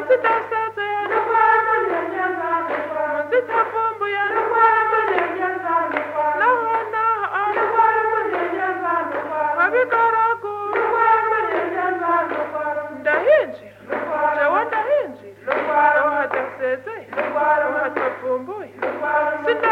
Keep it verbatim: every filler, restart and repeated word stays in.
Zitasezeye zitavumbuye naho naho abigaragu ndahinjira jewe ndahinjira naho hadasezeye naho hatavumbuye